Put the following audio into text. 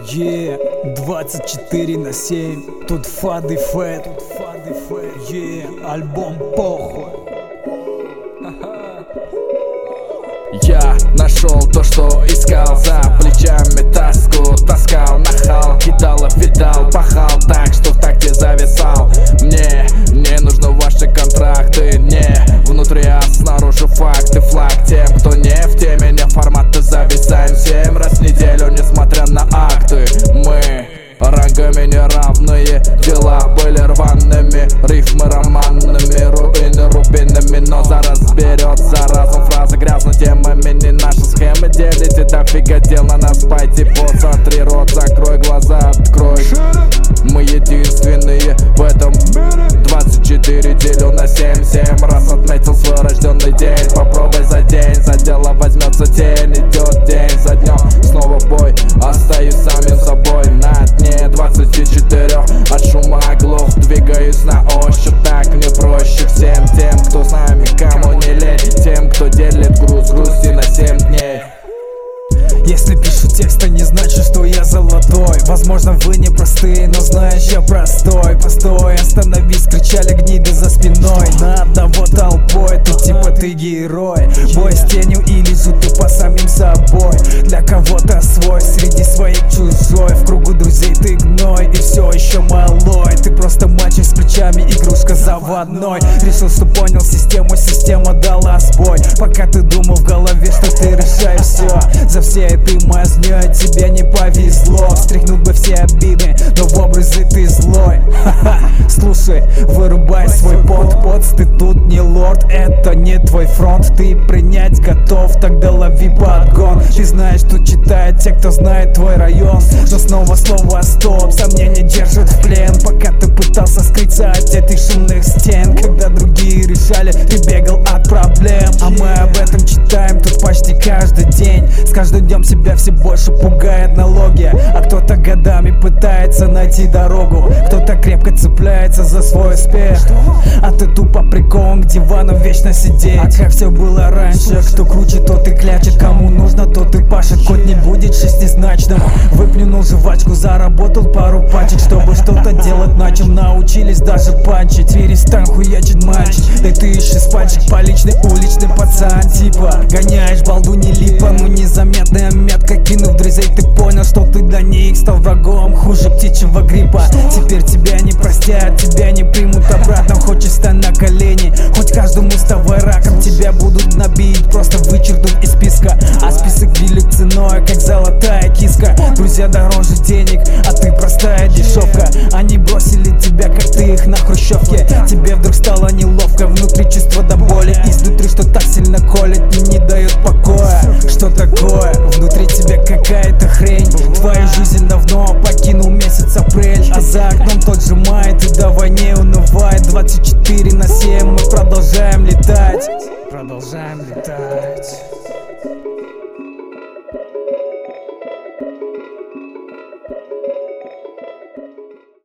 24/7. Тут Фад и Фэт. Альбом похуй. Я нашел то, что искал, за плечами тоску таскал, нахал, кидал, видал, пахал так, что в такте зависал. Мне не нужны ваши контракты, не внутри, а снаружи факты. Флаг тем, кто не в теме, не форматы зависаем 7 раз в неделю, несмотря на акты. Мы рангами неравные, дела были рваными, рифмы романными, руины рубинами. Но зараз берется разум, фразы грязно темами, не наши схемы делите. Дофига дел на нас, пойти под, сотри рот, закрой глаза, открой. Мы единственные в этом 24 делю на 7. 7 раз отметил свой рожденный день. Попробуй за день, за дело возьмется тень. Идет день за днем, снова бой, остаюсь самим собой на дне 24. От шума оглох, двигаюсь на ощупь, так мне проще всем тем, кто с нами, кому не лень, тем, кто делит груз грусти на 7 дней. Если пишу текст, не значит, что я золотой. Возможно, вы не простые, но знаешь, я простой. Постой, остановись, кричали гниды за спиной. Над одного толпой, тут типа ты герой. Бой с тенью или же тупо самим собой. Для кого-то свой, среди своих чужой. В кругу друзей ты гной и все еще малой. Ты просто мальчик с плечами, игрушка заводной. Решил, что понял систему, система дала сбой. Пока ты думал в голове, что ты решаешь все. За всей этой мазнёй тебе не повезло. Встряхнуть бы все обиды, но в образе ты злой. Слушай, вырубай свой под, ты тут не лорд, это не твой фронт. Ты принять готов, тогда лови подгон. Ты знаешь, что читают те, кто знает твой район. Но снова слово стоп, сомнения держат в плен. Пока ты пытался скрыться от этих шумных стен, когда другие решали, ты бегал от проблем. А мы об этом читаем тут почти каждый день. С каждым днем себя все больше пугает аналогия. А кто-то годами пытается найти дорогу, кто-то крепко цепляется за свой успех. А ты тупо приколом к дивану вечно сидеть. А как все было раньше, кто круче, тот и клячет. Кому нужно, тот и пашет, код не будет шестизначным. Выплюнул жвачку, заработал пару пачек, чтобы что-то делать начал. Научились даже панчить, перестань хуячить мальчик. Да ты еще с пальчик по личный уличный пацан. Типа гоняешь балду не липа, ну незаметная метка. Кинув друзей, ты понял, что ты до них стал врагом хуже птичьего гриппа. Теперь тебя не простят, тебя не примут обратно. Хочешь стань на колени, хоть каждому с тобой раком. Тебя будут набить, просто вычеркнут из списка. А список велик ценой, как золотая киска. Друзья дороже денег, а ты простая дешевка. Они бросили тебя, как ты их на хрущевке. Тебе вдруг стало неловко, внутри чувство до боли. Изнутри, что так сильно колет и не дает покоя. Что такое? Внутри тебя какая-то хрень. Твою жизнь давно покинул месяц апрель. А за окном тот же май, ты давай не унывай. 24/7 мы продолжаем летать. Продолжаем летать.